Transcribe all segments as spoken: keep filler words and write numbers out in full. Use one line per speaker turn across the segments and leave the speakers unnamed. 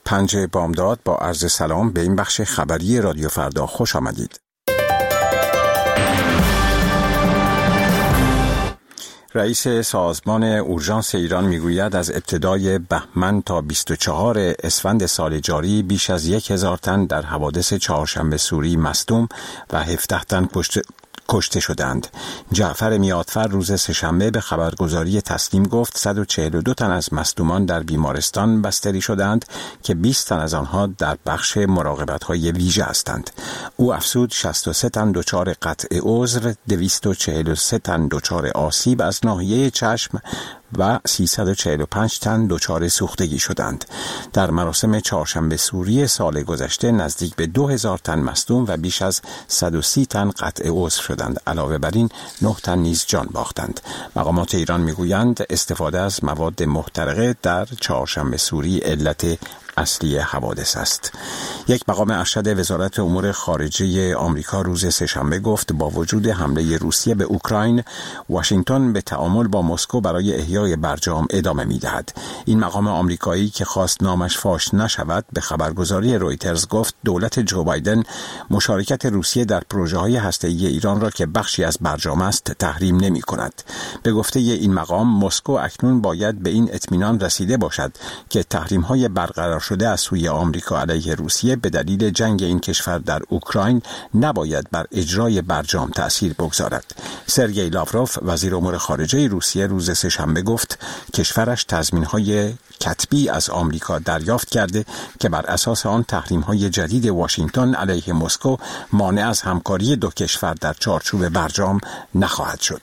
پنج بامداد با عرض سلام به این بخش خبری رادیو فردا خوش آمدید. رئیس سازمان اورژانس ایران میگوید از ابتدای بهمن تا بیست و چهارم اسفند سال جاری بیش از یک هزار تن در حوادث چهارشنبه سوری مصدوم و هفده تن کشته کشته شدند. جعفر میادفر روز سه‌شنبه به خبرگزاری تسنیم گفت صد و چهل و دو تن از مصدومان در بیمارستان بستری شدند که بیست تن از آنها در بخش مراقبت‌های ویژه هستند. او افزود شصت و سه تن دچار قطع عضو، دویست و چهل و سه تن دچار آسیب از ناحیه چشم و سیصد و چهل و پنج تن دچار سوختگی شدند. در مراسم چهارشنبه سوری سال گذشته نزدیک به دو هزار تن مصدوم و بیش از صد و سی تن قطع عضو شدند. علاوه بر این نه تن نیز جان باختند. مقامات ایران میگویند استفاده از مواد محترقه در چهارشنبه سوری علت اصلی حوادث است. یک مقام ارشد وزارت امور خارجه آمریکا روز سه‌شنبه گفت با وجود حمله روسیه به اوکراین، واشنگتن به تعامل با مسکو برای احیای برجام ادامه می‌دهد. این مقام آمریکایی که خواست نامش فاش نشود به خبرگزاری رویترز گفت دولت جو بایدن مشارکت روسیه در پروژه‌های هسته‌ای ایران را که بخشی از برجام است تحریم نمی‌کند. به گفته این مقام مسکو اکنون باید به این اطمینان رسیده باشد که تحریم‌های برقرار شده از سوی آمریکا علیه روسیه به دلیل جنگ این کشور در اوکراین نباید بر اجرای برجام تأثیر بگذارد. سرگئی لاوروف وزیر امور خارجه روسیه روز سه‌شنبه گفت کشورش تضمین‌های کتبی از آمریکا دریافت کرده که بر اساس آن تحریم‌های جدید واشنگتن علیه مسکو مانع از همکاری دو کشور در چارچوب برجام نخواهد شد.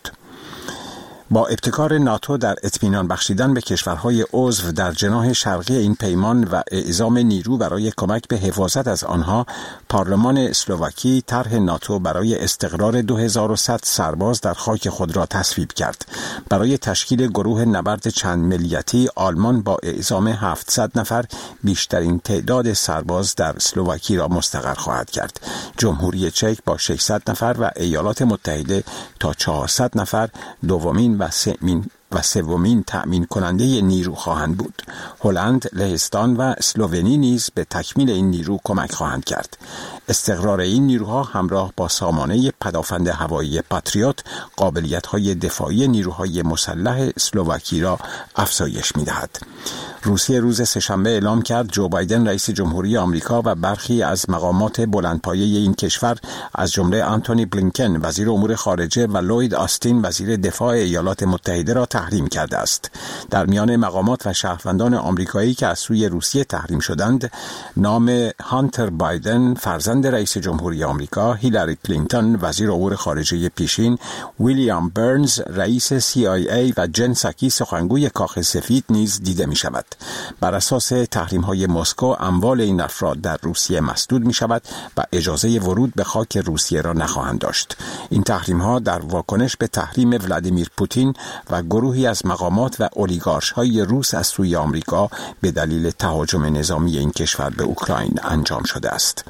با ابتکار ناتو در اطمینان بخشیدن به کشورهای عضو در جناح شرقی این پیمان و اعزام نیرو برای کمک به حفاظت از آنها، پارلمان اسلواکی طرح ناتو برای استقرار دو هزار و صد سرباز در خاک خود را تصویب کرد. برای تشکیل گروه نبرد چند ملیتی، آلمان با اعزام هفتصد نفر بیشترین تعداد سرباز در اسلواکی را مستقر خواهد کرد. جمهوری چک با ششصد نفر و ایالات متحده تا چهارصد نفر دومین و سومین و سومین تأمین کننده نیرو خواهند بود. هلند، لهستان و اسلوونی نیز به تکمیل این نیرو کمک خواهند کرد. استقرار این نیروها همراه با سامانه پدافند هوایی پاتریوت قابلیت‌های دفاعی نیروهای مسلح اسلواکی را افزایش می‌دهد. روسیه روز سه‌شنبه اعلام کرد جو بایدن رئیس جمهوری آمریکا و برخی از مقامات بلندپایه این کشور از جمله آنتونی بلینکن وزیر امور خارجه و لوید آستین وزیر دفاع ایالات متحده را تحریم کرده است. در میان مقامات و شهروندان آمریکایی که از سوی روسیه تحریم شدند، نام هانتر بایدن فرزند رئیس جمهوری آمریکا، هیلاری کلینتون وزیر امور خارجه پیشین، ویلیام برنز رئیس سی آی ای و جن ساکی سخنگوی کاخ سفید نیز دیده می شود. بر اساس تحریم‌های مسکو اموال این افراد در روسیه مسدود می‌شود و اجازه ورود به خاک روسیه را نخواهند داشت. این تحریم‌ها در واکنش به تحریم ولادیمیر پوتین و گروهی از مقامات و اولیگارش‌های روس از سوی آمریکا به دلیل تهاجم نظامی این کشور به اوکراین انجام شده است.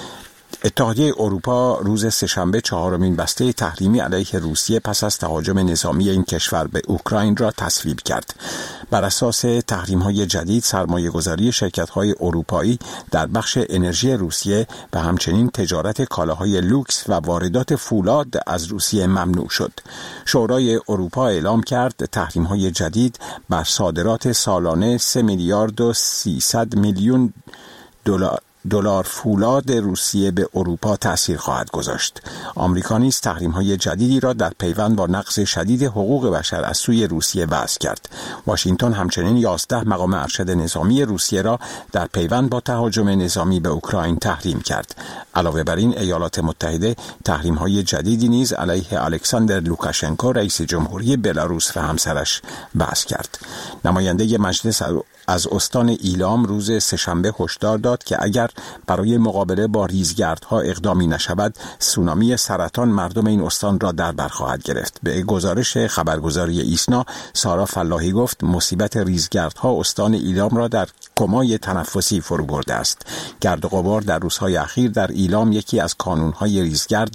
اتحادیه اروپا روز سه‌شنبه چهارمین بسته تحریمی علیه روسیه پس از تهاجم نظامی این کشور به اوکراین را تصویب کرد. بر اساس تحریم‌های جدید، سرمایه‌گذاری شرکت‌های اروپایی در بخش انرژی روسیه و همچنین تجارت کالاهای لوکس و واردات فولاد از روسیه ممنوع شد. شورای اروپا اعلام کرد تحریم‌های جدید بر صادرات سالانه سه میلیارد و سیصد میلیون دلار دلار فولاد روسیه به اروپا تأثیر خواهد گذاشت. آمریکا نیز تحریم‌های جدیدی را در پیوند با نقض شدید حقوق بشر از سوی روسیه وضع کرد. واشنگتن همچنین یازده مقام ارشد نظامی روسیه را در پیوند با تهاجم نظامی به اوکراین تحریم کرد. علاوه بر این، ایالات متحده تحریم‌های جدیدی نیز علیه الکساندر لوکاشنکو رئیس جمهوری بلاروس و همسرش وضع کرد. نماینده مجلس از استان ایلام روز سه‌شنبه هشدار داد که اگر برای مقابله با ریزگردها اقدامی نشود، سونامی سرطان مردم این استان را در بر خواهد گرفت. به گزارش خبرگزاری ایسنا، سارا فلاحی گفت مصیبت ریزگردها استان ایلام را در کمای تنفسی فرو برده است. گرد و غبار در روزهای اخیر در ایلام یکی از کانونهای ریزگرد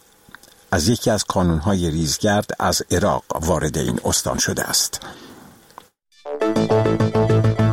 از یکی از کانونهای ریزگرد از عراق وارد این استان شده است.